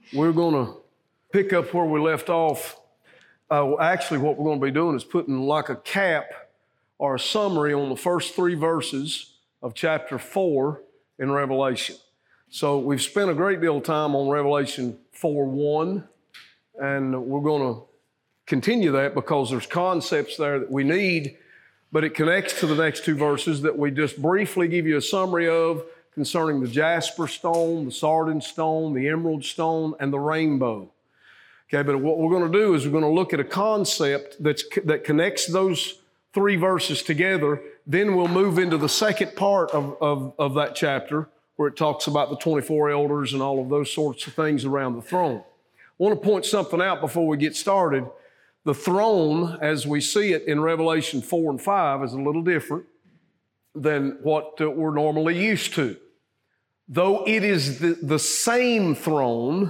We're going to pick up where we left off. Actually, what we're going to be doing is putting like a cap or a summary on the first 3 verses of chapter 4 in Revelation. So we've spent a great deal of time on Revelation 4:1, and we're going to continue that because there's concepts there that we need, but it connects to the next 2 verses that we just briefly give you a summary of concerning the jasper stone, the sardine stone, the emerald stone, and the rainbow. Okay, but what we're going to do is we're going to look at a concept that connects those 3 verses together. Then we'll move into the second part of that chapter where it talks about the 24 elders and all of those sorts of things around the throne. I want to point something out before we get started. The throne, as we see it in Revelation 4 and 5, is a little different than what we're normally used to. Though it is the same throne,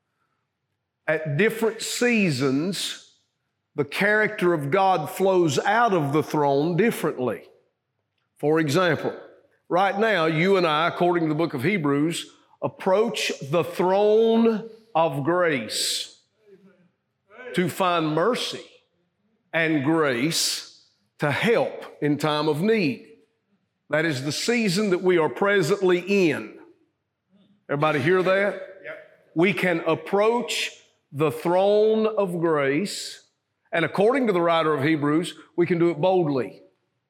at different seasons, the character of God flows out of the throne differently. For example, right now, you and I, according to the book of Hebrews, approach the throne of grace to find mercy and grace to help in time of need. That is the season that we are presently in. Everybody hear that? Yep. We can approach the throne of grace, and according to the writer of Hebrews, we can do it boldly,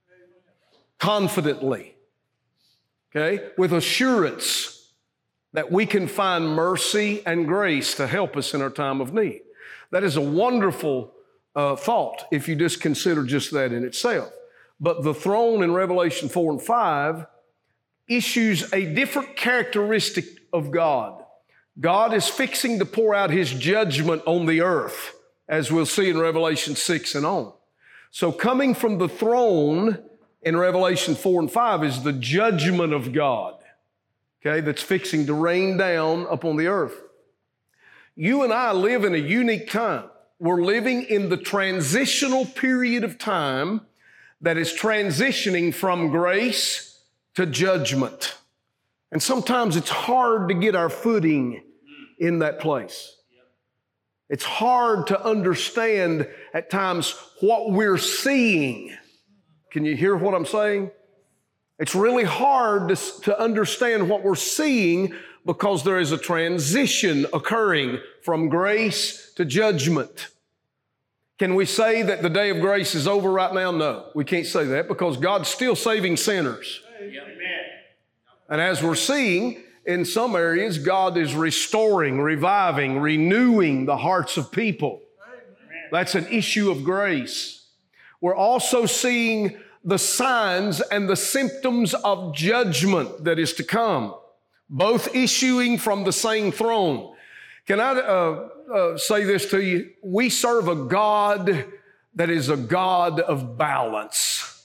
confidently, okay, with assurance that we can find mercy and grace to help us in our time of need. That is a wonderful thought if you just consider just that in itself. But the throne in Revelation 4 and 5 issues a different characteristic of God. God is fixing to pour out His judgment on the earth, as we'll see in Revelation 6 and on. So coming from the throne in Revelation 4 and 5 is the judgment of God, okay, that's fixing to rain down upon the earth. You and I live in a unique time. We're living in the transitional period of time that is transitioning from grace to judgment. And sometimes it's hard to get our footing in that place. It's hard to understand at times what we're seeing. Can you hear what I'm saying? It's really hard to understand what we're seeing because there is a transition occurring from grace to judgment. Can we say that the day of grace is over right now? No, we can't say that because God's still saving sinners. Amen. And as we're seeing, in some areas, God is restoring, reviving, renewing the hearts of people. That's an issue of grace. We're also seeing the signs and the symptoms of judgment that is to come, both issuing from the same throne. Can I say this to you? We serve a God that is a God of balance.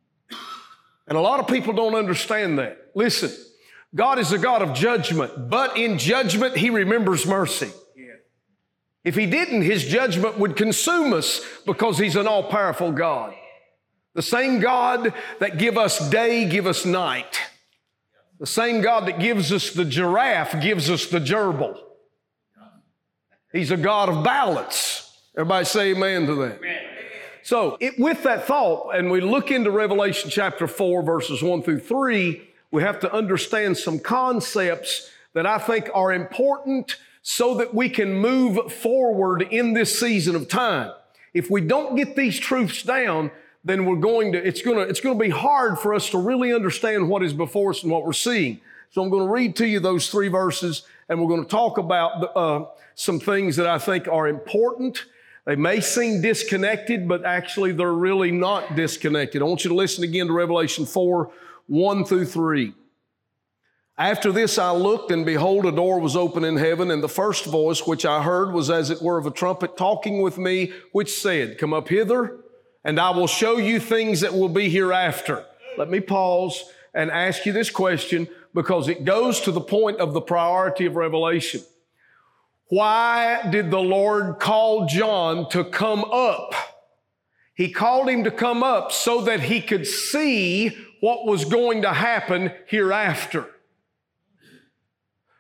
And a lot of people don't understand that. Listen, God is a God of judgment, but in judgment, He remembers mercy. Yeah. If He didn't, His judgment would consume us because He's an all-powerful God. The same God that give us day, give us night. The same God that gives us the giraffe gives us the gerbil. He's a God of balance. Everybody say amen to that. Amen. So with that thought, and we look into Revelation chapter 4, verses 1 through 3, we have to understand some concepts that I think are important so that we can move forward in this season of time. If we don't get these truths down, then it's going to be hard for us to really understand what is before us and what we're seeing. So I'm going to read to you those 3 verses, and we're going to talk about some things that I think are important. They may seem disconnected, but actually they're really not disconnected. I want you to listen again to Revelation 4, 1 through 3. After this I looked, and behold, a door was open in heaven, and the first voice which I heard was as it were of a trumpet talking with me, which said, Come up hither, and I will show you things that will be hereafter. Let me pause and ask you this question because it goes to the point of the priority of Revelation. Why did the Lord call John to come up? He called him to come up so that he could see what was going to happen hereafter.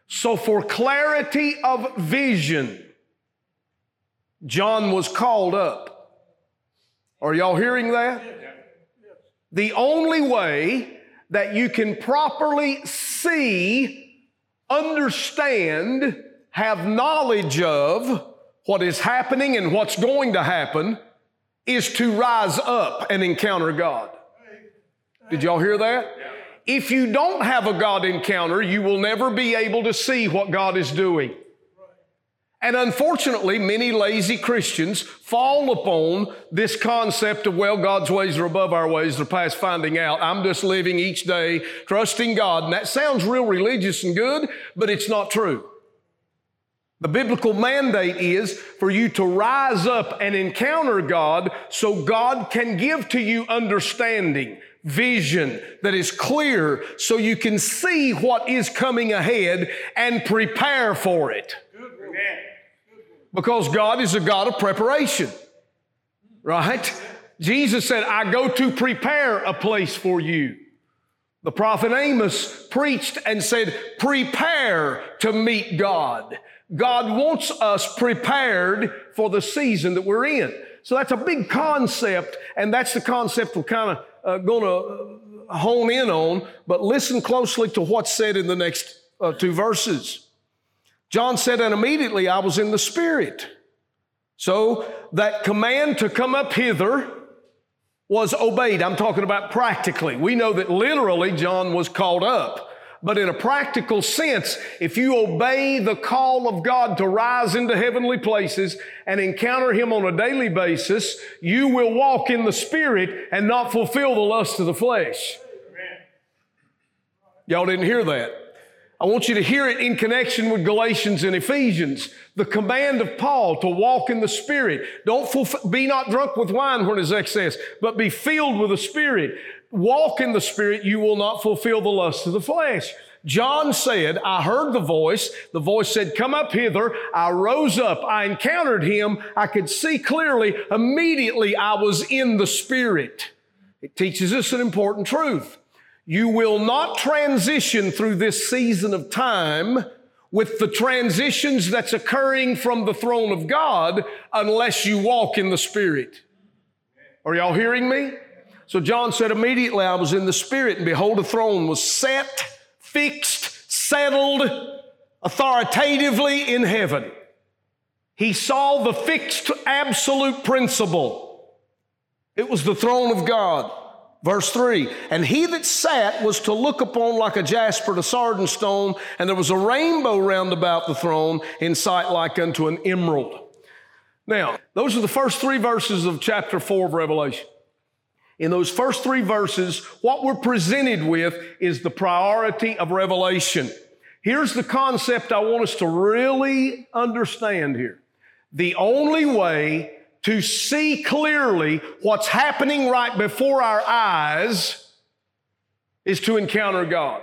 So for clarity of vision, John was called up. Are y'all hearing that? The only way that you can properly see, understand, have knowledge of what is happening and what's going to happen is to rise up and encounter God. Did y'all hear that? If you don't have a God encounter, you will never be able to see what God is doing. And unfortunately, many lazy Christians fall upon this concept of, well, God's ways are above our ways, they're past finding out. I'm just living each day, trusting God. And that sounds real religious and good, but it's not true. The biblical mandate is for you to rise up and encounter God so God can give to you understanding, vision that is clear so you can see what is coming ahead and prepare for it. Because God is a God of preparation, right? Jesus said, I go to prepare a place for you. The prophet Amos preached and said, prepare to meet God. God wants us prepared for the season that we're in. So that's a big concept, and that's the concept we're kind of going to hone in on, but listen closely to what's said in the next two verses. John said, and immediately I was in the Spirit. So that command to come up hither was obeyed. I'm talking about practically. We know that literally John was called up. But in a practical sense, if you obey the call of God to rise into heavenly places and encounter Him on a daily basis, you will walk in the Spirit and not fulfill the lust of the flesh. Y'all didn't hear that. I want you to hear it in connection with Galatians and Ephesians. The command of Paul to walk in the Spirit. Be not drunk with wine when is excess, but be filled with the Spirit. Walk in the Spirit, you will not fulfill the lust of the flesh. John said, I heard the voice. The voice said, come up hither. I rose up. I encountered Him. I could see clearly. Immediately I was in the Spirit. It teaches us an important truth. You will not transition through this season of time with the transitions that's occurring from the throne of God unless you walk in the Spirit. Are y'all hearing me? So John said, immediately I was in the Spirit, and behold, a throne was set, fixed, settled, authoritatively in heaven. He saw the fixed absolute principle. It was the throne of God. Verse 3, and he that sat was to look upon like a jasper, a sardine stone, and there was a rainbow round about the throne in sight like unto an emerald. Now, those are the first three verses of chapter 4 of Revelation. In those first three verses, what we're presented with is the priority of revelation. Here's the concept I want us to really understand here. The only way to see clearly what's happening right before our eyes is to encounter God.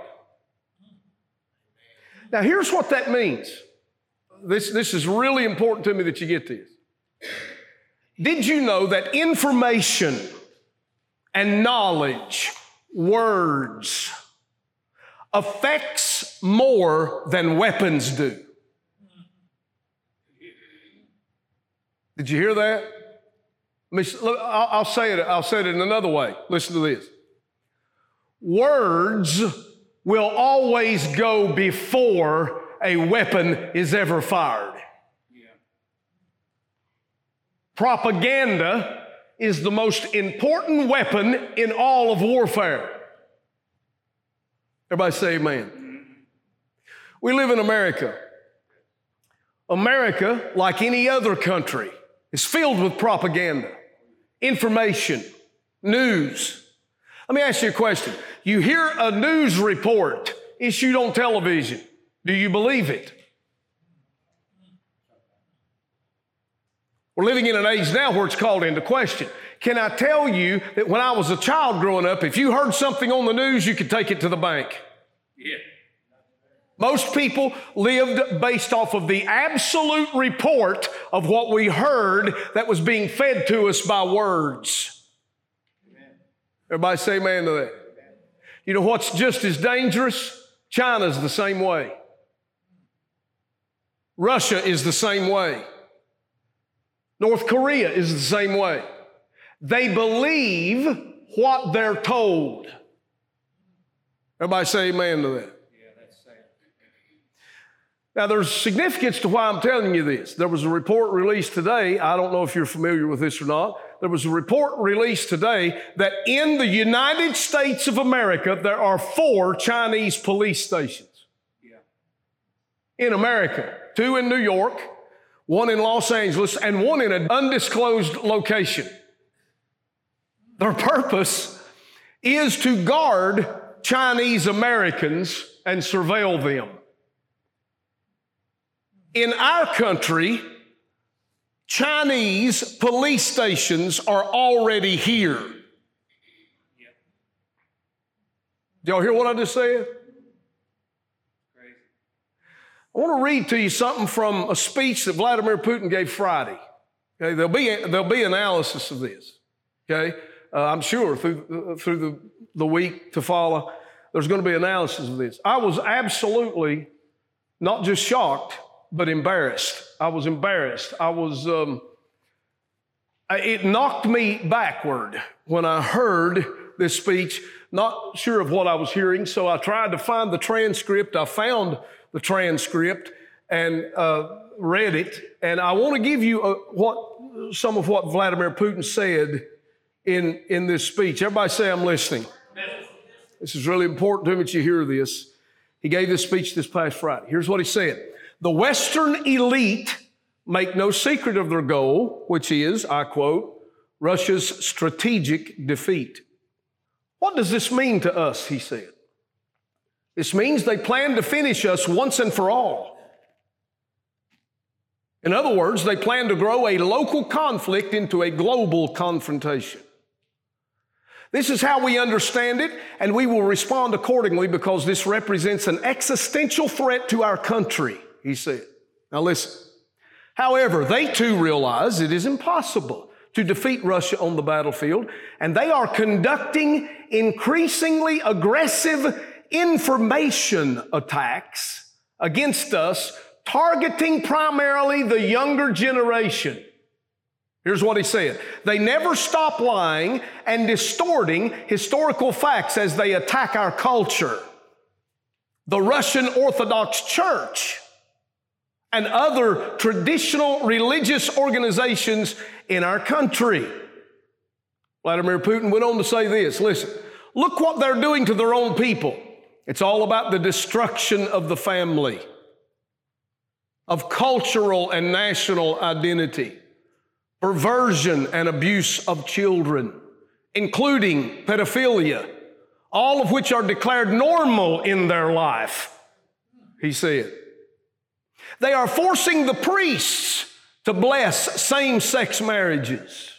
Now, here's what that means. This is really important to me that you get this. Did you know that information and knowledge, words, affects more than weapons do? Did you hear that? I'll say it in another way. Listen to this. Words will always go before a weapon is ever fired. Propaganda is the most important weapon in all of warfare. Everybody say amen. We live in America. America, like any other country, is filled with propaganda, information, news. Let me ask you a question. You hear a news report issued on television. Do you believe it? We're living in an age now where it's called into question. Can I tell you that when I was a child growing up, if you heard something on the news, you could take it to the bank? Yeah. Most people lived based off of the absolute report of what we heard that was being fed to us by words. Amen. Everybody say amen to that. You know what's just as dangerous? China's the same way. Russia is the same way. North Korea is the same way. They believe what they're told. Everybody say amen to that. Yeah, that's sad. Now, there's significance to why I'm telling you this. There was a report released today. I don't know if you're familiar with this or not. There was a report released today that in the United States of America, there are 4 Chinese police stations. Yeah. In America. 2 in New York, 1 in Los Angeles, and 1 in an undisclosed location. Their purpose is to guard Chinese Americans and surveil them. In our country, Chinese police stations are already here. Did y'all hear what I just said? Crazy. I want to read to you something from a speech that Vladimir Putin gave Friday. Okay, there'll be analysis of this. Okay, I'm sure through the week to follow, there's going to be analysis of this. I was absolutely not just shocked, but embarrassed. I was embarrassed. It knocked me backward when I heard this speech, not sure of what I was hearing, so I tried to find the transcript. I found the transcript and read it, and I want to give you some of what Vladimir Putin said in this speech. Everybody say, I'm listening. This is really important to me that you hear this. He gave this speech this past Friday. Here's what he said. The Western elite make no secret of their goal, which is, I quote, Russia's strategic defeat. What does this mean to us, he said? This means they plan to finish us once and for all. In other words, they plan to grow a local conflict into a global confrontation. This is how we understand it, and we will respond accordingly because this represents an existential threat to our country, he said. Now listen. However, they too realize it is impossible to defeat Russia on the battlefield, and they are conducting increasingly aggressive information attacks against us, targeting primarily the younger generation. Here's what he said. They never stop lying and distorting historical facts as they attack our culture. The Russian Orthodox Church and other traditional religious organizations in our country. Vladimir Putin went on to say this. Listen, look what they're doing to their own people. It's all about the destruction of the family, of cultural and national identity, perversion and abuse of children, including pedophilia, all of which are declared normal in their life, he said. They are forcing the priests to bless same-sex marriages.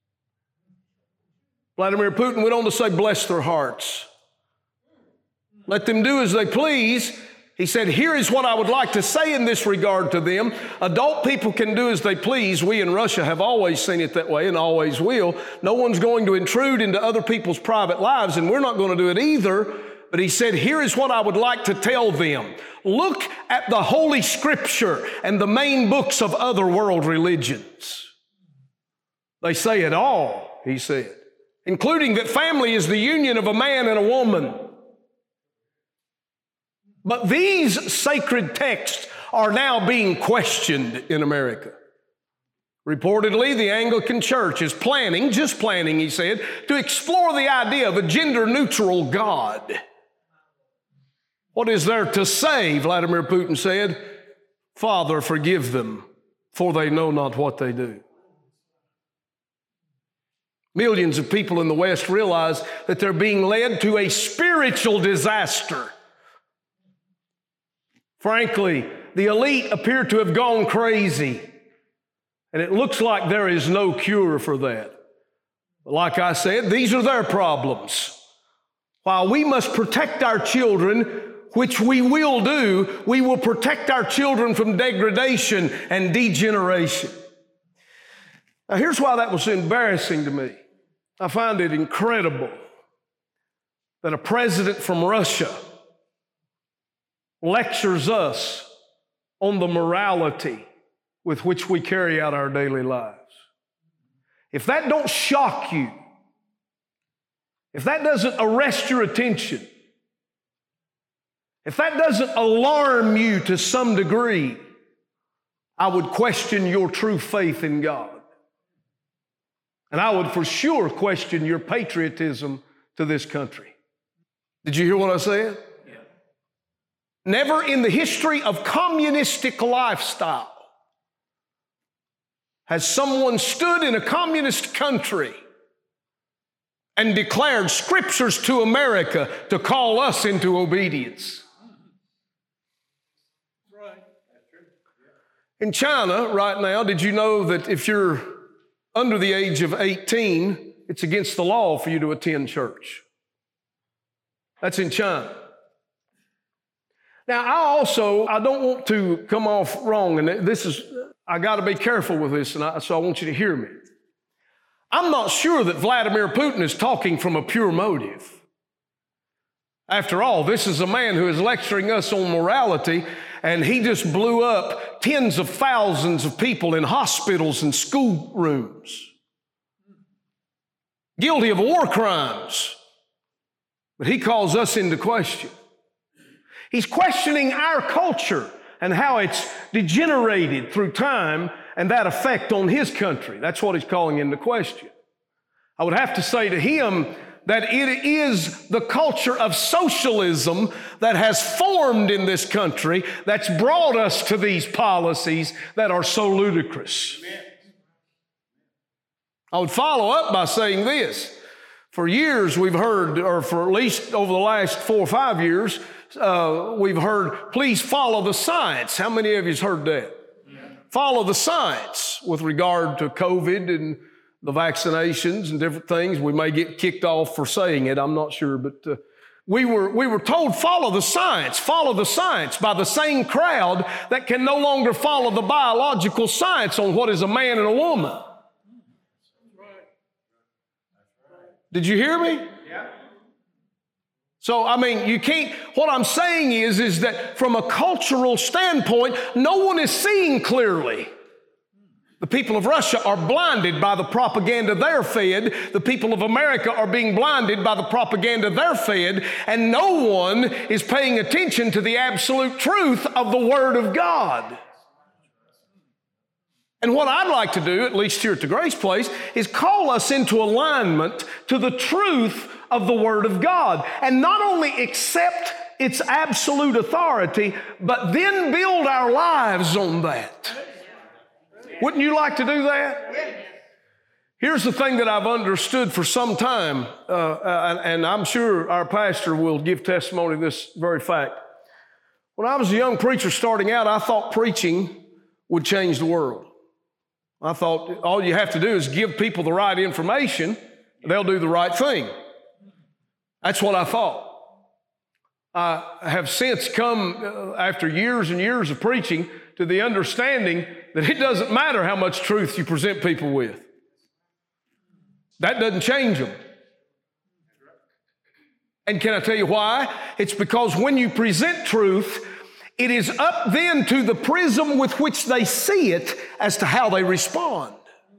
Vladimir Putin went on to say, bless their hearts. Let them do as they please. He said, here is what I would like to say in this regard to them. Adult people can do as they please. We in Russia have always seen it that way and always will. No one's going to intrude into other people's private lives, and we're not going to do it either. But he said, here is what I would like to tell them. Look at the Holy Scripture and the main books of other world religions. They say it all, he said, including that family is the union of a man and a woman. But these sacred texts are now being questioned in America. Reportedly, the Anglican Church is planning, he said, to explore the idea of a gender-neutral God. What is there to say, Vladimir Putin said? Father, forgive them, for they know not what they do. Millions of people in the West realize that they're being led to a spiritual disaster. Frankly, the elite appear to have gone crazy, and it looks like there is no cure for that. But like I said, these are their problems. While we must protect our children, which we will do, we will protect our children from degradation and degeneration. Now, here's why that was embarrassing to me. I find it incredible that a president from Russia lectures us on the morality with which we carry out our daily lives. If that don't shock you, if that doesn't arrest your attention, if that doesn't alarm you to some degree, I would question your true faith in God. And I would for sure question your patriotism to this country. Did you hear what I said? Yeah. Never in the history of communistic lifestyle has someone stood in a communist country and declared scriptures to America to call us into obedience. Right. In China right now, did you know that if you're under the age of 18, it's against the law for you to attend church? That's in China. Now, I don't want to come off wrong, and I got to be careful with this, so I want you to hear me. I'm not sure that Vladimir Putin is talking from a pure motive. After all, this is a man who is lecturing us on morality, and he just blew up tens of thousands of people in hospitals and schoolrooms, guilty of war crimes. But he calls us into question. He's questioning our culture and how it's degenerated through time and that effect on his country. That's what he's calling into question. I would have to say to him that it is the culture of socialism that has formed in this country that's brought us to these policies that are so ludicrous. Amen. I would follow up by saying this. For years we've heard, or for at least over the last 4 or 5 years, we've heard, please follow the science. How many of you have heard that? Yeah. Follow the science with regard to COVID and the vaccinations and different things. We may get kicked off for saying it, I'm not sure, but we were told follow the science by the same crowd that can no longer follow the biological science on what is a man and a woman. Did you hear me? Yeah. So, I mean, you can't, what I'm saying is that from a cultural standpoint, no one is seeing clearly. The people of Russia are blinded by the propaganda they're fed. The people of America are being blinded by the propaganda they're fed. And no one is paying attention to the absolute truth of the Word of God. And what I'd like to do, at least here at the Grace Place, is call us into alignment to the truth of the Word of God. And not only accept its absolute authority, but then build our lives on that. Wouldn't you like to do that? Here's the thing that I've understood for some time, and I'm sure our pastor will give testimony to this very fact. When I was a young preacher starting out, I thought preaching would change the world. I thought all you have to do is give people the right information, they'll do the right thing. That's what I thought. I have since come, after years and years of preaching, to the understanding that it doesn't matter how much truth you present people with. That doesn't change them. And can I tell you why? It's because when you present truth, it is up then to the prism with which they see it as to how they respond.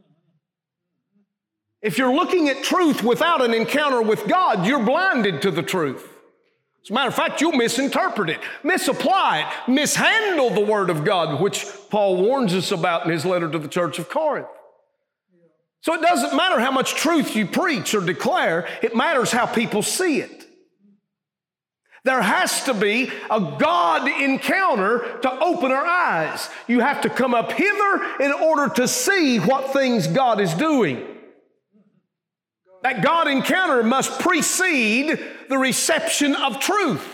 If you're looking at truth without an encounter with God, you're blinded to the truth. As a matter of fact, you'll misinterpret it, misapply it, mishandle the Word of God, which Paul warns us about in his letter to the church of Corinth. So it doesn't matter how much truth you preach or declare, it matters how people see it. There has to be a God encounter to open our eyes. You have to come up hither in order to see what things God is doing. That God encounter must precede the reception of truth.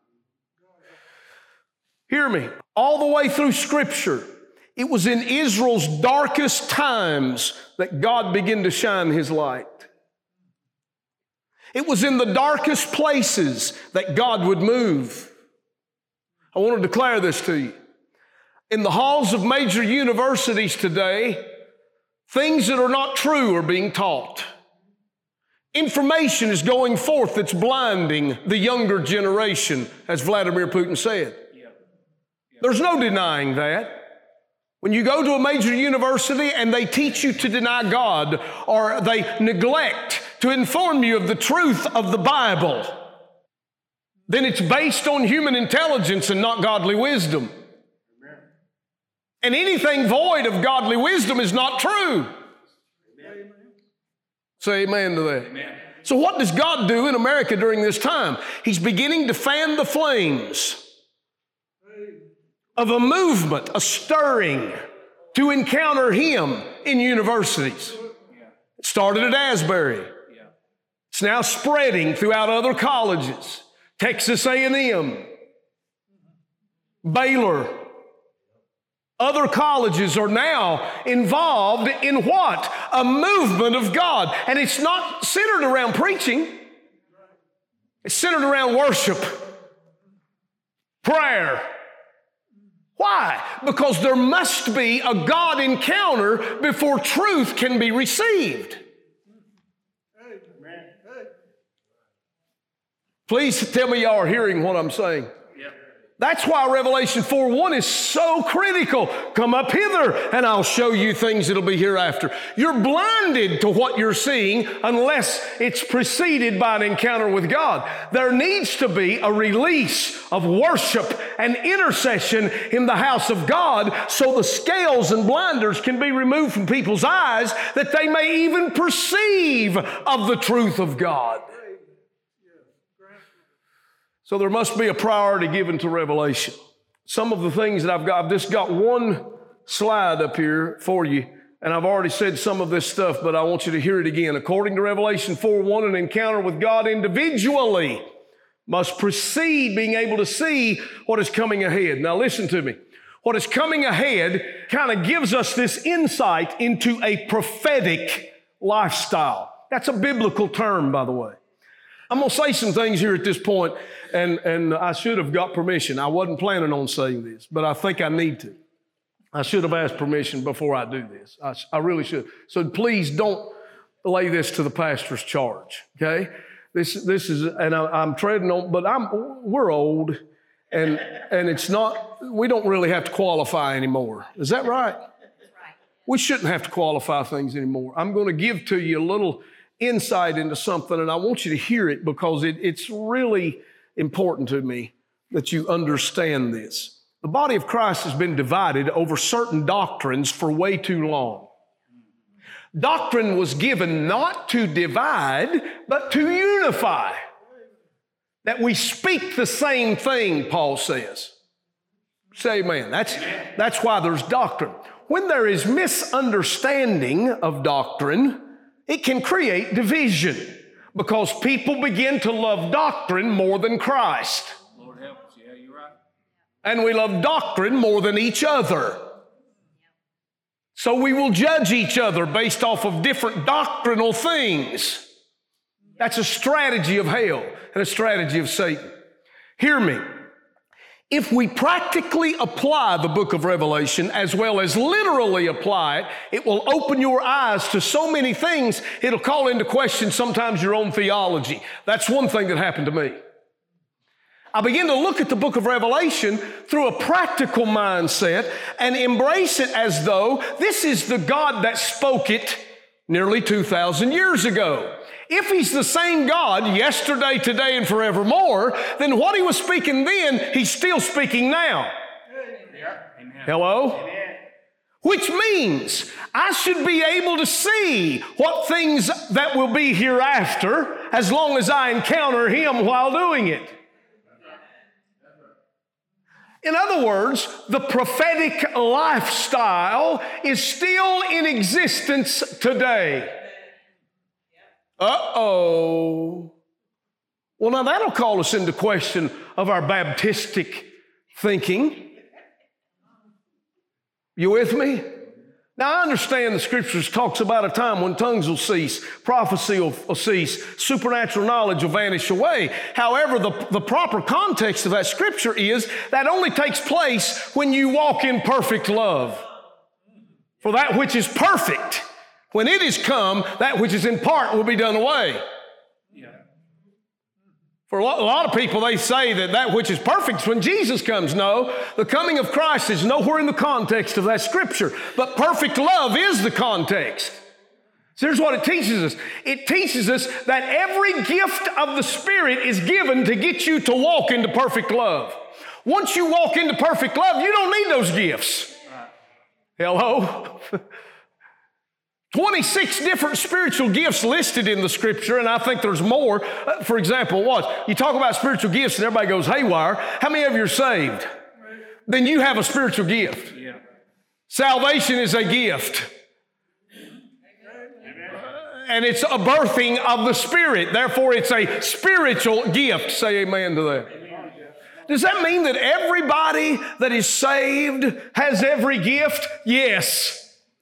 Hear me. All the way through Scripture, it was in Israel's darkest times that God began to shine His light. It was in the darkest places that God would move. I want to declare this to you. In the halls of major universities today, things that are not true are being taught. Information is going forth that's blinding the younger generation, as Vladimir Putin said. There's no denying that. When you go to a major university and they teach you to deny God, or they neglect to inform you of the truth of the Bible, then it's based on human intelligence and not godly wisdom. And anything void of godly wisdom is not true. Say amen to that. Amen. So what does God do in America during this time? He's beginning to fan the flames of a movement, a stirring to encounter Him in universities. It started at Asbury. It's now spreading throughout other colleges. Texas A&M, Baylor. Other colleges are now involved in what? A movement of God. And it's not centered around preaching. It's centered around worship, prayer. Why? Because there must be a God encounter before truth can be received. Please tell me y'all are hearing what I'm saying. That's why Revelation 4:1 is so critical. Come up hither and I'll show you things that'll be hereafter. You're blinded to what you're seeing unless it's preceded by an encounter with God. There needs to be a release of worship and intercession in the house of God so the scales and blinders can be removed from people's eyes that they may even perceive of the truth of God. So there must be a priority given to revelation. Some of the things that I've just got one slide up here for you, and I've already said some of this stuff, but I want you to hear it again. According to Revelation 4:1, an encounter with God individually must precede being able to see what is coming ahead. Now listen to me. What is coming ahead kind of gives us this insight into a prophetic lifestyle. That's a biblical term, by the way. I'm going to say some things here at this point, and I should have got permission. I wasn't planning on saying this, but I think I need to. I should have asked permission before I do this. I really should. So please don't lay this to the pastor's charge, okay? This is, and I'm treading on, but we're old, and it's not, we don't really have to qualify anymore. Is that right? We shouldn't have to qualify things anymore. I'm going to give to you a little insight into something, and I want you to hear it because it's really important to me that you understand this. The body of Christ has been divided over certain doctrines for way too long. Doctrine was given not to divide, but to unify. That we speak the same thing, Paul says. Say amen. That's why there's doctrine. When there is misunderstanding of doctrine, it can create division because people begin to love doctrine more than Christ. Lord help us. Yeah, you're right. And we love doctrine more than each other. So we will judge each other based off of different doctrinal things. That's a strategy of hell and a strategy of Satan. Hear me. If we practically apply the book of Revelation as well as literally apply it, it will open your eyes to so many things, it'll call into question sometimes your own theology. That's one thing that happened to me. I began to look at the book of Revelation through a practical mindset and embrace it as though this is the God that spoke it nearly 2,000 years ago. If He's the same God yesterday, today, and forevermore, then what He was speaking then, He's still speaking now. Amen. Hello? Amen. Which means I should be able to see what things that will be hereafter as long as I encounter Him while doing it. In other words, the prophetic lifestyle is still in existence today. Uh-oh. Well, now that'll call us into question of our Baptistic thinking. You with me? Now, I understand the Scriptures talks about a time when tongues will cease, prophecy will cease, supernatural knowledge will vanish away. However, the proper context of that Scripture is that only takes place when you walk in perfect love. For that which is perfect, when it is come, that which is in part will be done away. For a lot of people, they say that which is perfect is when Jesus comes. No, the coming of Christ is nowhere in the context of that scripture. But perfect love is the context. So here's what it teaches us. It teaches us that every gift of the Spirit is given to get you to walk into perfect love. Once you walk into perfect love, you don't need those gifts. Hello? 26 different spiritual gifts listed in the scripture, and I think there's more. For example, what? You talk about spiritual gifts and everybody goes haywire. How many of you are saved? Then you have a spiritual gift. Yeah. Salvation is a gift. And it's a birthing of the Spirit. Therefore, it's a spiritual gift. Say amen to that. Does that mean that everybody that is saved has every gift? Yes.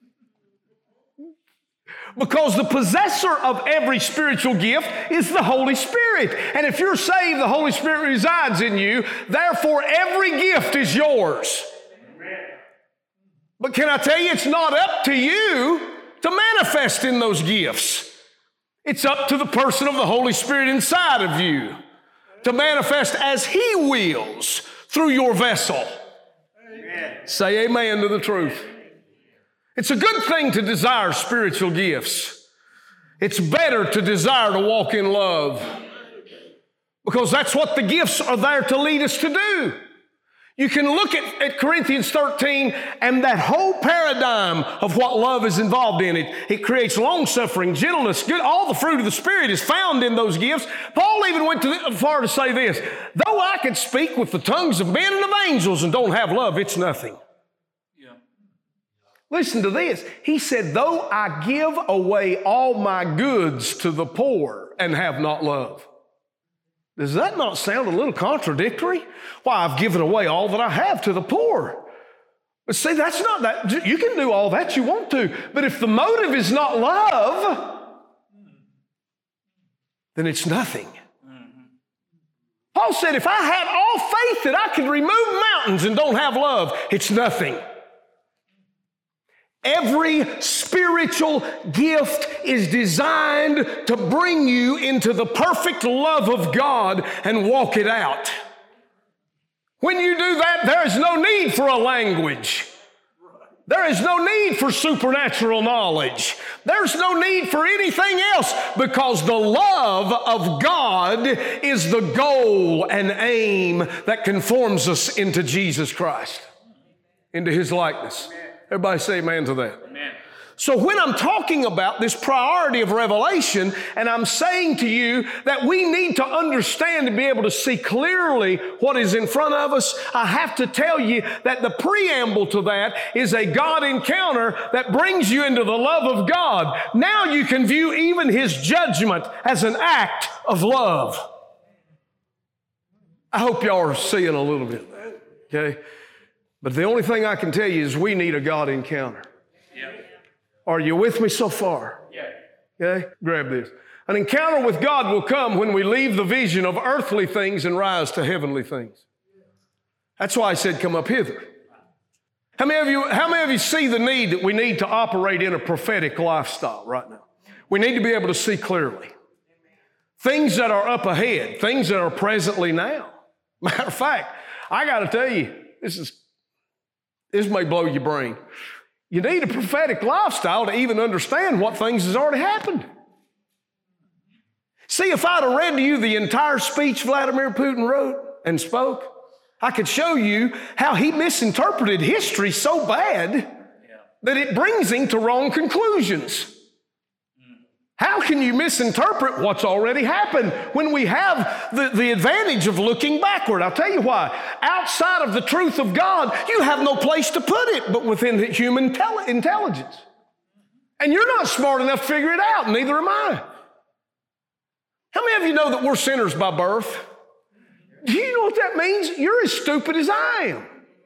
Because the possessor of every spiritual gift is the Holy Spirit. And if you're saved, the Holy Spirit resides in you. Therefore, every gift is yours. But can I tell you, it's not up to you to manifest in those gifts. It's up to the person of the Holy Spirit inside of you to manifest as He wills through your vessel. Amen. Say amen to the truth. It's a good thing to desire spiritual gifts. It's better to desire to walk in love because that's what the gifts are there to lead us to do. You can look at Corinthians 13 and that whole paradigm of what love is involved in. It creates long-suffering, gentleness, good. All the fruit of the Spirit is found in those gifts. Paul even went too far to say this, though I could speak with the tongues of men and of angels and don't have love, it's nothing. Listen to this. He said, though I give away all my goods to the poor and have not love. Does that not sound a little contradictory? Why, I've given away all that I have to the poor. But see, that's not that. You can do all that you want to. But if the motive is not love, then it's nothing. Paul said, if I had all faith that I could remove mountains and don't have love, it's nothing. Every spiritual gift is designed to bring you into the perfect love of God and walk it out. When you do that, there is no need for a language. There is no need for supernatural knowledge. There's no need for anything else because the love of God is the goal and aim that conforms us into Jesus Christ, into His likeness. Everybody say amen to that. Amen. So when I'm talking about this priority of revelation, and I'm saying to you that we need to understand and be able to see clearly what is in front of us, I have to tell you that the preamble to that is a God encounter that brings you into the love of God. Now you can view even His judgment as an act of love. I hope y'all are seeing a little bit of that, okay? But the only thing I can tell you is we need a God encounter. Yep. Are you with me so far? Yeah. Okay? Grab this. An encounter with God will come when we leave the vision of earthly things and rise to heavenly things. That's why I said come up hither. How many of you see the need that we need to operate in a prophetic lifestyle right now? We need to be able to see clearly. Things that are up ahead, things that are presently now. Matter of fact, I got to tell you, this may blow your brain. You need a prophetic lifestyle to even understand what things has already happened. See, if I'd have read to you the entire speech Vladimir Putin wrote and spoke, I could show you how he misinterpreted history so bad that it brings him to wrong conclusions. How can you misinterpret what's already happened when we have the advantage of looking backward? I'll tell you why. Outside of the truth of God, you have no place to put it but within human intelligence. And you're not smart enough to figure it out, neither am I. How many of you know that we're sinners by birth? Do you know what that means? You're as stupid as I am.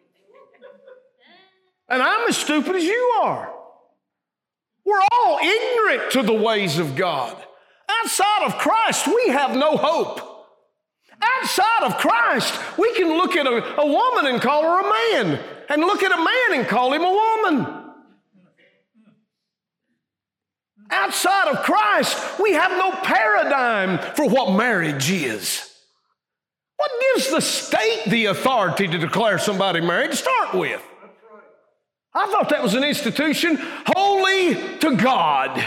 And I'm as stupid as you are. We're all ignorant to the ways of God. Outside of Christ, we have no hope. Outside of Christ, we can look at a woman and call her a man, and look at a man and call him a woman. Outside of Christ, we have no paradigm for what marriage is. What gives the state the authority to declare somebody married to start with? I thought that was an institution holy to God.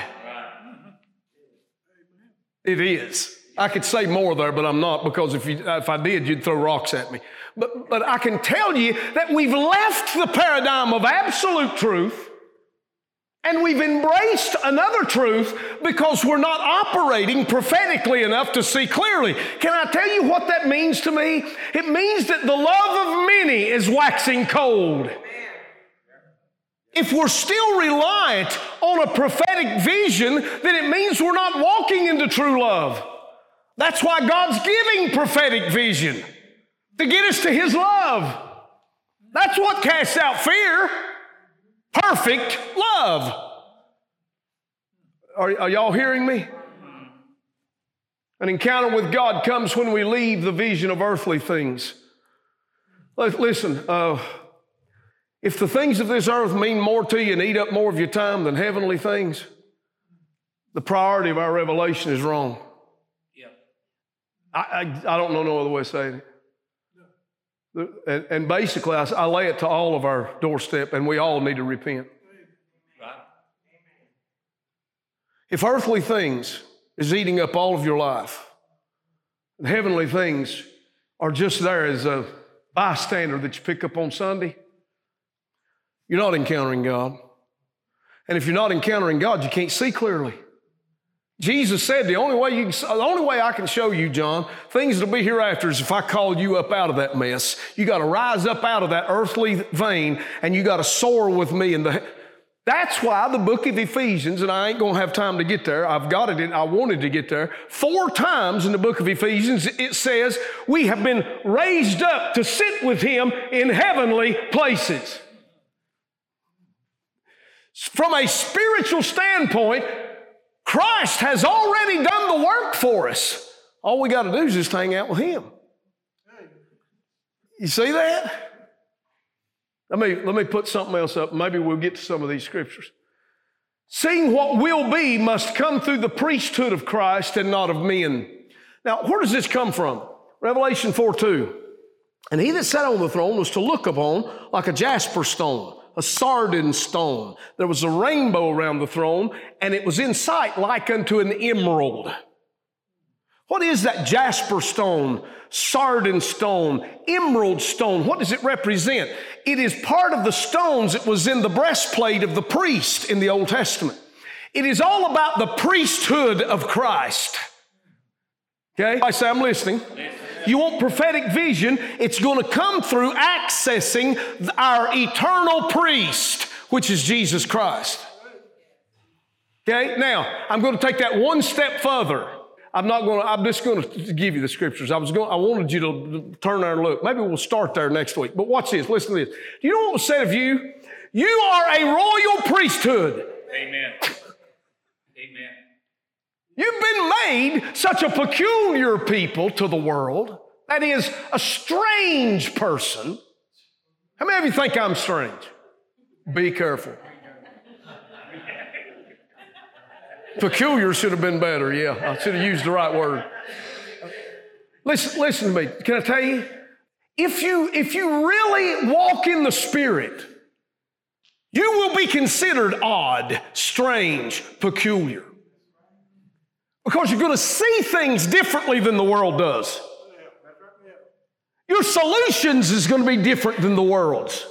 It is. I could say more there, but I'm not, because if I did, you'd throw rocks at me. But I can tell you that we've left the paradigm of absolute truth and we've embraced another truth because we're not operating prophetically enough to see clearly. Can I tell you what that means to me? It means that the love of many is waxing cold. If we're still reliant on a prophetic vision, then it means we're not walking into true love. That's why God's giving prophetic vision, to get us to His love. That's what casts out fear. Perfect love. Are y'all hearing me? An encounter with God comes when we leave the vision of earthly things. Listen, if the things of this earth mean more to you and eat up more of your time than heavenly things, the priority of our revelation is wrong. Yeah. I don't know no other way of saying it. And basically, I lay it to all of our doorstep, and we all need to repent. Right. If earthly things is eating up all of your life, and heavenly things are just there as a bystander that you pick up on Sunday, you're not encountering God. And if you're not encountering God, you can't see clearly. Jesus said the only way I can show you, John, things that'll be hereafter is if I call you up out of that mess. You got to rise up out of that earthly vein, and you got to soar with me. That's why the book of Ephesians, and I ain't going to have time to get there. I've got it. I wanted to get there. 4 times in the book of Ephesians, it says we have been raised up to sit with Him in heavenly places. From a spiritual standpoint, Christ has already done the work for us. All we got to do is just hang out with Him. You see that? Let me put something else up. Maybe we'll get to some of these scriptures. Seeing what will be must come through the priesthood of Christ and not of men. Now, where does this come from? Revelation 4:2. And He that sat on the throne was to look upon like a jasper stone, a sardine stone. There was a rainbow around the throne, and it was in sight like unto an emerald. What is that jasper stone, sardine stone, emerald stone? What does it represent? It is part of the stones that was in the breastplate of the priest in the Old Testament. It is all about the priesthood of Christ. Okay? I say I'm listening. You want prophetic vision, it's going to come through accessing our eternal priest, which is Jesus Christ. Okay? Now, I'm going to take that one step further. I'm just going to give you the scriptures. I wanted you to turn there and look. Maybe we'll start there next week. But watch this. Listen to this. Do you know what was said of you? You are a royal priesthood. Amen. Amen. You've been made such a peculiar people to the world. That is, a strange person. How many of you think I'm strange? Be careful. Peculiar should have been better, yeah. I should have used the right word. Listen to me. Can I tell you? If you really walk in the Spirit, you will be considered odd, strange, peculiar. Because you're going to see things differently than the world does. Your solutions is going to be different than the world's.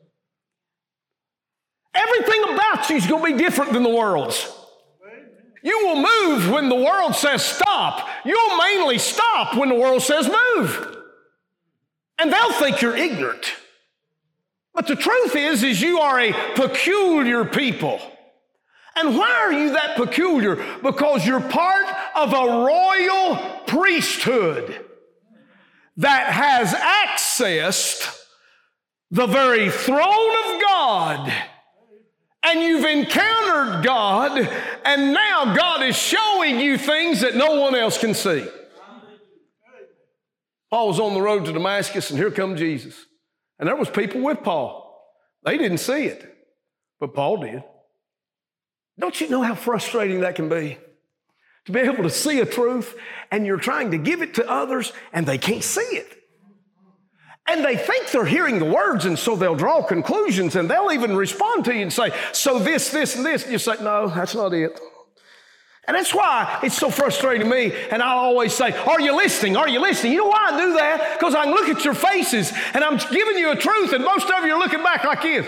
Everything about you is going to be different than the world's. You will move when the world says stop. You'll mainly stop when the world says move. And they'll think you're ignorant. But the truth is you are a peculiar people. And why are you that peculiar? Because you're part of a royal priesthood that has accessed the very throne of God. And you've encountered God, and now God is showing you things that no one else can see. Paul was on the road to Damascus, and here come Jesus. And there was people with Paul. They didn't see it, but Paul did. Don't you know how frustrating that can be? To be able to see a truth, and you're trying to give it to others, and they can't see it. And they think they're hearing the words, and so they'll draw conclusions, and they'll even respond to you and say, so this, this, and this. And you say, no, that's not it. And that's why it's so frustrating to me. And I'll always say, are you listening? Are you listening? You know why I do that? Because I can look at your faces, and I'm giving you a truth, and most of you are looking back like this.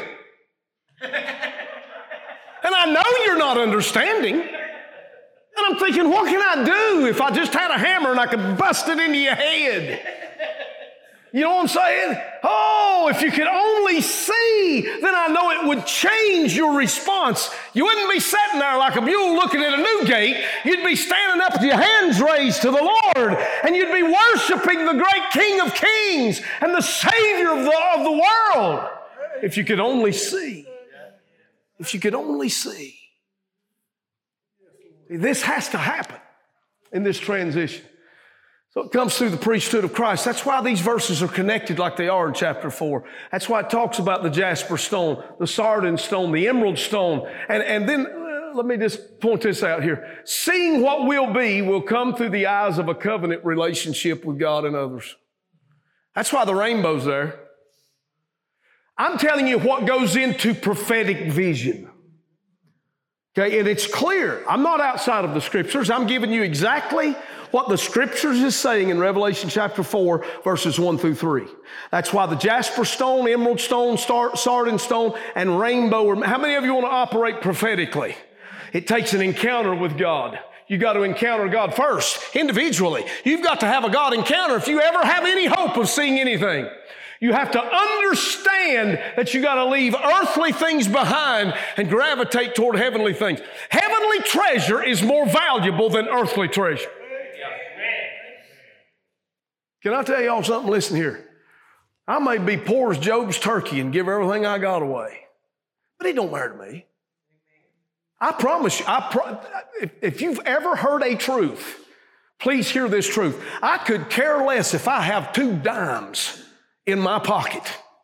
And I know you're not understanding. And I'm thinking, what can I do if I just had a hammer and I could bust it into your head? You know what I'm saying? Oh, if you could only see, then I know it would change your response. You wouldn't be sitting there like a mule looking at a new gate. You'd be standing up with your hands raised to the Lord, and you'd be worshiping the great King of Kings and the Savior of the world. If you could only see. If you could only see. This has to happen in this transition. So it comes through the priesthood of Christ. That's why these verses are connected like they are in chapter 4. That's why it talks about the jasper stone, the sardine stone, the emerald stone. And then let me just point this out here. Seeing what will be will come through the eyes of a covenant relationship with God and others. That's why the rainbow's there. I'm telling you what goes into prophetic vision. Okay, and it's clear. I'm not outside of the Scriptures. I'm giving you exactly what the Scriptures is saying in Revelation chapter 4, verses 1 through 3. That's why the jasper stone, emerald stone, sardine stone, and rainbow. How many of you want to operate prophetically? It takes an encounter with God. You got to encounter God first, individually. You've got to have a God encounter if you ever have any hope of seeing anything. You have to understand that you got to leave earthly things behind and gravitate toward heavenly things. Heavenly treasure is more valuable than earthly treasure. Can I tell y'all something? Listen here. I may be poor as Job's turkey and give everything I got away, but it don't matter to me. I promise you, if you've ever heard a truth, please hear this truth. I could care less if I have 2 dimes in my pocket.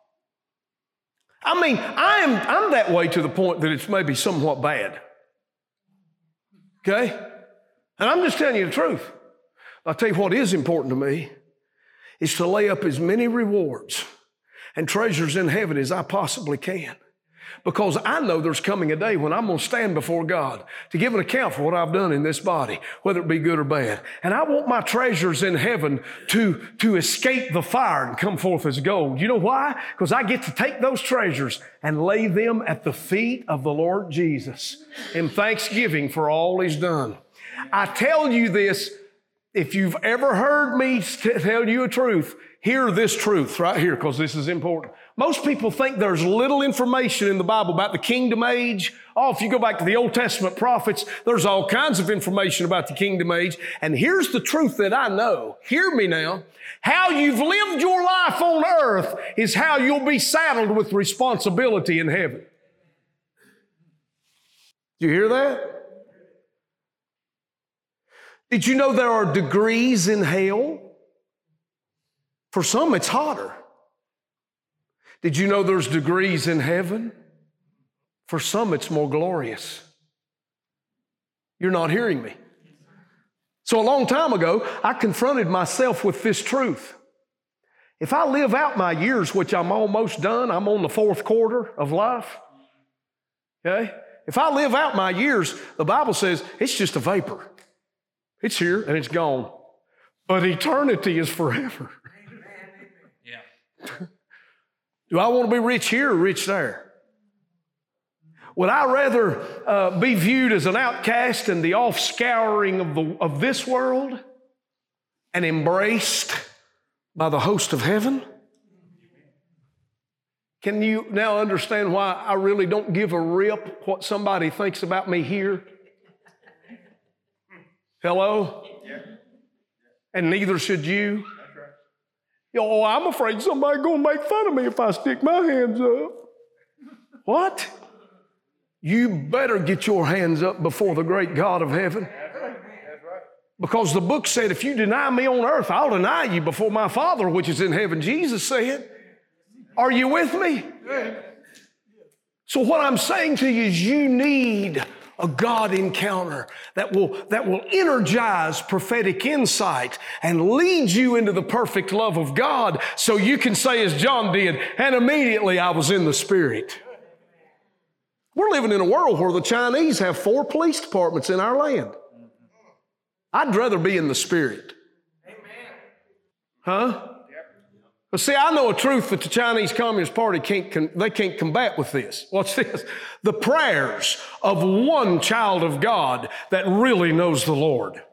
I mean, I'm that way to the point that it's maybe somewhat bad. Okay? And I'm just telling you the truth. I'll tell you what is important to me is to lay up as many rewards and treasures in heaven as I possibly can. Because I know there's coming a day when I'm going to stand before God to give an account for what I've done in this body, whether it be good or bad. And I want my treasures in heaven to escape the fire and come forth as gold. You know why? Because I get to take those treasures and lay them at the feet of the Lord Jesus in thanksgiving for all He's done. I tell you this, if you've ever heard me tell you a truth, hear this truth right here, because this is important. Most people think there's little information in the Bible about the kingdom age. Oh, if you go back to the Old Testament prophets, there's all kinds of information about the kingdom age. And here's the truth that I know. Hear me now. How you've lived your life on earth is how you'll be saddled with responsibility in heaven. Do you hear that? Did you know there are degrees in hell? For some, it's hotter. Did you know there's degrees in heaven? For some, it's more glorious. You're not hearing me. So a long time ago, I confronted myself with this truth. If I live out my years, which I'm almost done, I'm on the 4th quarter of life, okay? If I live out my years, the Bible says it's just a vapor. It's here and it's gone. But eternity is forever. Yeah. Do I want to be rich here or rich there? Would I rather be viewed as an outcast and the offscouring of this world and embraced by the host of heaven? Can you now understand why I really don't give a rip what somebody thinks about me here? Hello? Yeah. And neither should you. Oh, I'm afraid somebody's going to make fun of me if I stick my hands up. What? You better get your hands up before the great God of heaven. That's right. Because the book said, if you deny me on earth, I'll deny you before my Father which is in heaven. Jesus said. Are you with me? So what I'm saying to you is you need a God encounter that will energize prophetic insight and lead you into the perfect love of God so you can say as John did, and immediately I was in the Spirit. We're living in a world where the Chinese have 4 police departments in our land. I'd rather be in the Spirit. Huh? But see, I know a truth that the Chinese Communist Party can't combat with this. Watch this. The prayers of one child of God that really knows the Lord.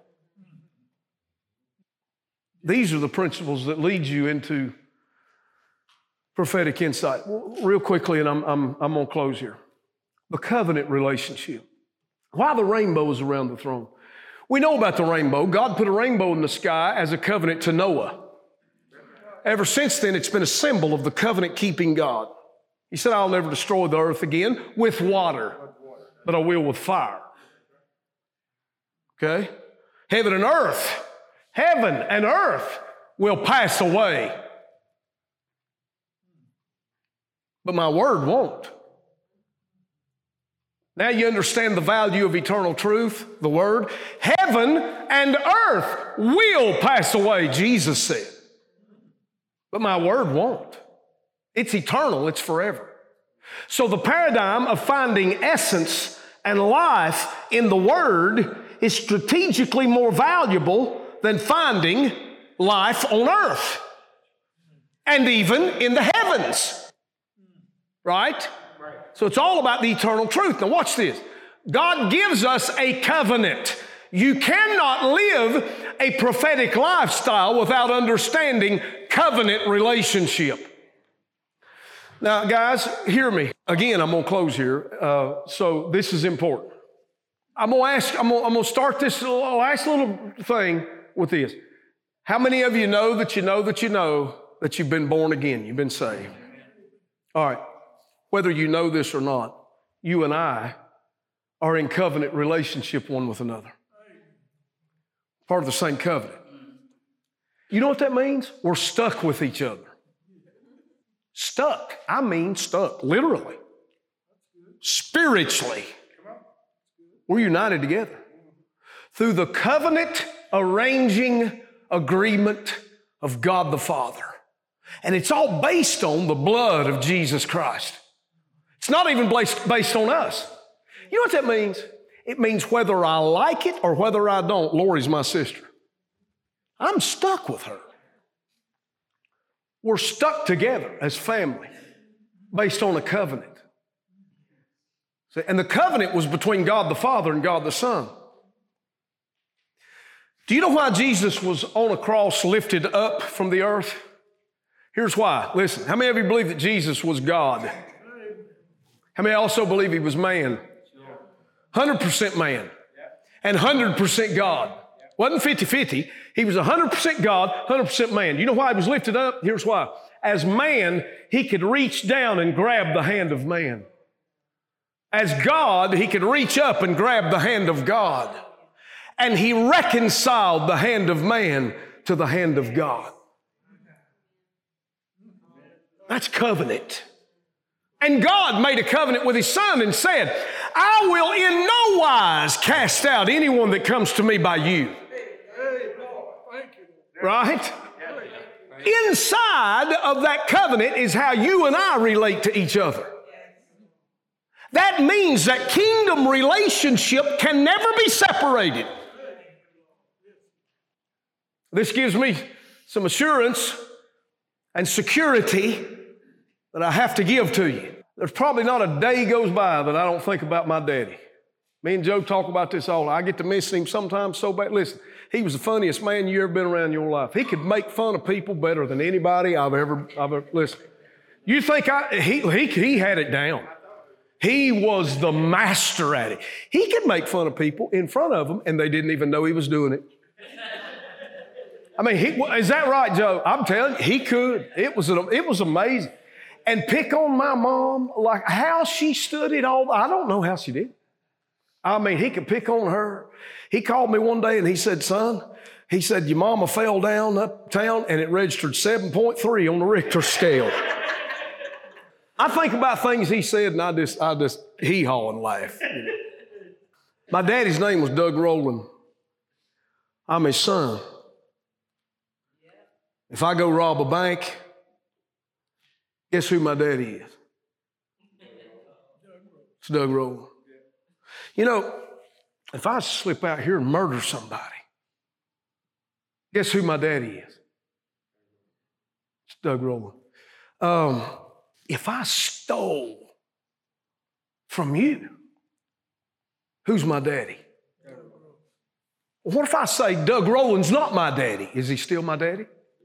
These are the principles that lead you into prophetic insight. Real quickly, and I'm going to close here. The covenant relationship. Why the rainbow is around the throne? We know about the rainbow. God put a rainbow in the sky as a covenant to Noah. Ever since then, it's been a symbol of the covenant-keeping God. He said, I'll never destroy the earth again with water, but I will with fire. Okay? Heaven and earth will pass away, but my word won't. Now you understand the value of eternal truth, the word. Heaven and earth will pass away, Jesus said. But my word won't. It's eternal, it's forever. So the paradigm of finding essence and life in the word is strategically more valuable than finding life on earth and even in the heavens. Right? So it's all about the eternal truth. Now watch this. God gives us a covenant. You cannot live a prophetic lifestyle without understanding covenant relationship. Now, guys, hear me. Again, I'm going to close here. So this is important. I'm going to start this last little thing with this. How many of you know that you've been born again? You've been saved. All right. Whether you know this or not, you and I are in covenant relationship one with another. Part of the same covenant. You know what that means? We're stuck with each other. Stuck. I mean stuck, literally. Spiritually. We're united together. Through the covenant arranging agreement of God the Father. And it's all based on the blood of Jesus Christ. It's not even based on us. You know what that means? It means whether I like it or whether I don't, Lori's my sister. I'm stuck with her. We're stuck together as family based on a covenant. And the covenant was between God the Father and God the Son. Do you know why Jesus was on a cross lifted up from the earth? Here's why. Listen, how many of you believe that Jesus was God? How many also believe he was man? 100% man and 100% God. Wasn't 50-50. He was 100% God, 100% man. You know why he was lifted up? Here's why. As man, he could reach down and grab the hand of man. As God, he could reach up and grab the hand of God. And he reconciled the hand of man to the hand of God. That's covenant. And God made a covenant with his Son and said, I will in no wise cast out anyone that comes to me by you. Right? Inside of that covenant is how you and I relate to each other. That means that kingdom relationship can never be separated. This gives me some assurance and security that I have to give to you. There's probably not a day goes by that I don't think about my daddy. Me and Joe talk about this all. I get to miss him sometimes so bad. Listen, he was the funniest man you ever been around in your life. He could make fun of people better than anybody I've ever listen. You think he had it down. He was the master at it. He could make fun of people in front of them and they didn't even know he was doing it. I mean, is that right, Joe? I'm telling you, he could. It was amazing. And pick on my mom, like how she stood it all. I don't know how she did. I mean, he could pick on her. He called me one day and he said, son, he said, your mama fell down uptown and it registered 7.3 on the Richter scale. I think about things he said and I just hee-haw and laugh. My daddy's name was Doug Rowland. I'm his son. If I go rob a bank, guess who my daddy is? It's Doug Rowland. You know, if I slip out here and murder somebody, guess who my daddy is? It's Doug Rowland. If I stole from you, who's my daddy? What if I say Doug Rowland's not my daddy? Is he still my daddy?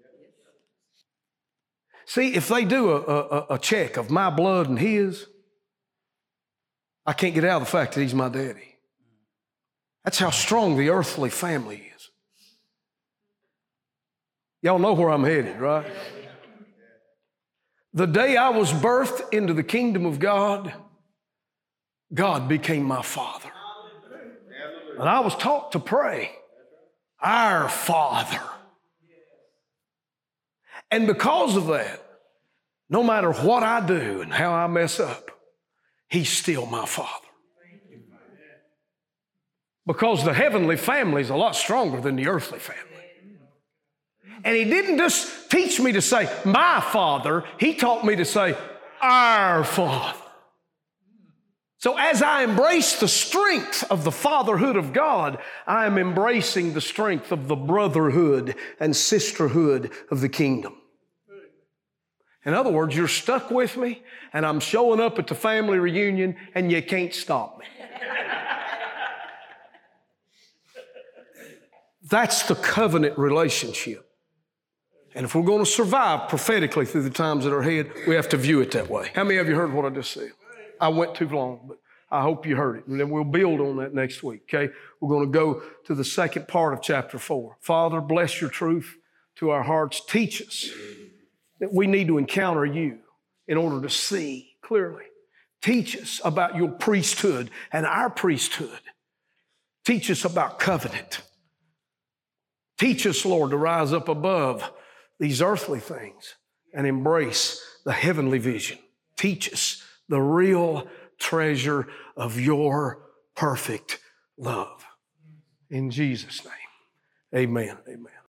See, if they do a check of my blood and his, I can't get out of the fact that he's my daddy. That's how strong the earthly family is. Y'all know where I'm headed, right? The day I was birthed into the kingdom of God, God became my Father. And I was taught to pray, Our Father. And because of that, no matter what I do and how I mess up, He's still my Father. Because the heavenly family is a lot stronger than the earthly family. And He didn't just teach me to say, my Father. He taught me to say, our Father. So as I embrace the strength of the fatherhood of God, I am embracing the strength of the brotherhood and sisterhood of the kingdom. In other words, you're stuck with me, and I'm showing up at the family reunion, and you can't stop me. That's the covenant relationship. And if we're going to survive prophetically through the times that are ahead, we have to view it that way. How many of you heard what I just said? I went too long, but I hope you heard it. And then we'll build on that next week, okay? We're going to go to the second part of chapter 4. Father, bless your truth to our hearts. Teach us that we need to encounter you in order to see clearly. Teach us about your priesthood and our priesthood. Teach us about covenant. Teach us, Lord, to rise up above these earthly things and embrace the heavenly vision. Teach us the real treasure of your perfect love. In Jesus' name, amen. Amen.